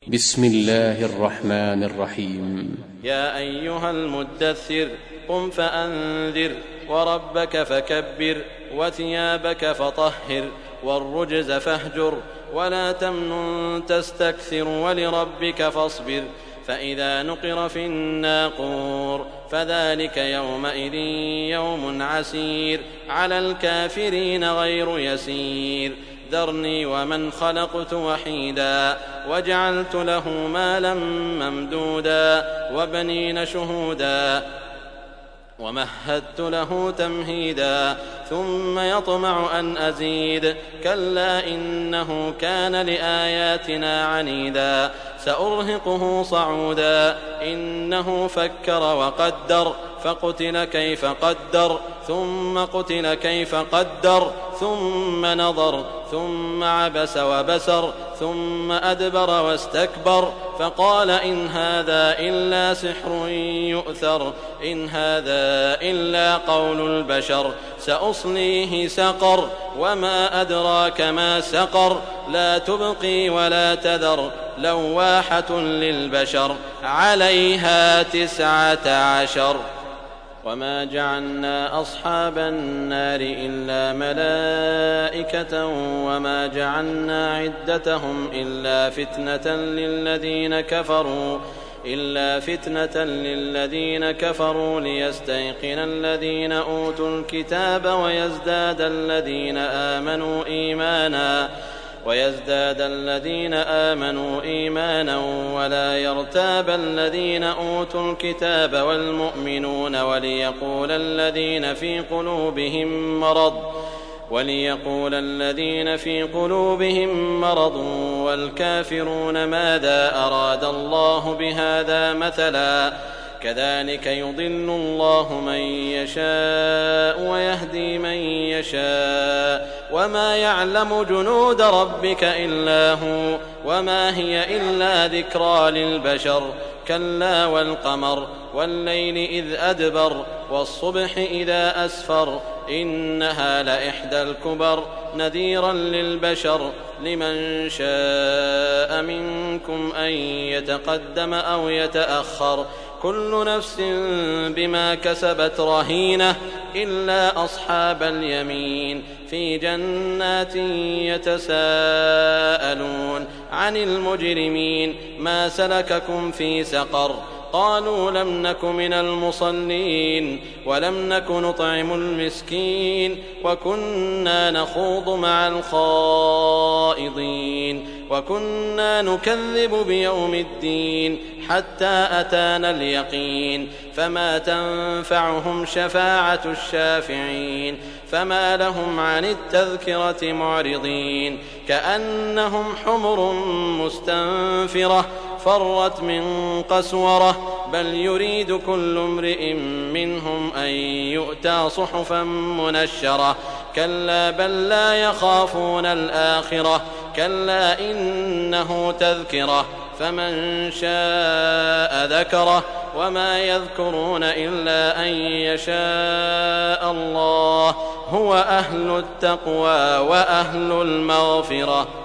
بسم الله الرحمن الرحيم. يا أيها المدثر قم فأنذر وربك فكبر وثيابك فطهر والرجز فاهجر ولا تمنن تستكثر ولربك فاصبر فإذا نقر في الناقور فذلك يومئذ يوم عسير على الكافرين غير يسير ذرني ومن خلقت وحيدا وجعلت له مالا ممدودا وبنين شهودا ومهدت له تمهيدا ثم يطمع أن أزيد كلا إنه كان لآياتنا عنيدا سأرهقه صعودا إنه فكر وقدر فقتل كيف قدر ثم قتل كيف قدر ثم نظر ثم عبس وبسر ثم أدبر واستكبر فقال إن هذا إلا سحر يؤثر إن هذا إلا قول البشر سأصليه سقر وما أدراك ما سقر لا تبقي ولا تذر لواحة للبشر عليها 19 وما جعلنا أصحاب النار إلا ملائكة وما جعلنا عدتهم إلا فتنة للذين كفروا ليستيقن الذين أوتوا الكتاب ويزداد الذين آمنوا إيمانا ولا يرتاب الذين أوتوا الكتاب والمؤمنون وليقول الذين في قلوبهم مرض والكافرون ماذا أراد الله بهذا مثلا كذلك يضل الله من يشاء ويهدي من يشاء وما يعلم جنود ربك إلا هو وما هي إلا ذكرى للبشر كلا والقمر والليل إذ أدبر والصبح إذا أسفر إنها لإحدى الكبر نذيرا للبشر لمن شاء منكم أن يتقدم أو يتأخر كل نفس بما كسبت رهينة إلا أصحاب اليمين في جنات يتساءلون عن المجرمين ما سلككم في سقر قالوا لم نك من المصلين ولم نك نطعم المسكين وكنا نخوض مع الخائضين وكنا نكذب بيوم الدين حتى أتانا اليقين فما تنفعهم شفاعة الشافعين فما لهم عن التذكرة معرضين كأنهم حمر مستنفرة فرت من قسورة بل يريد كل امرئ منهم أن يؤتى صحفا منشرة كلا بل لا يخافون الآخرة كلا إنه تذكرة فمن شاء ذكره وما يذكرون إلا أن يشاء الله هو أهل التقوى وأهل المغفرة.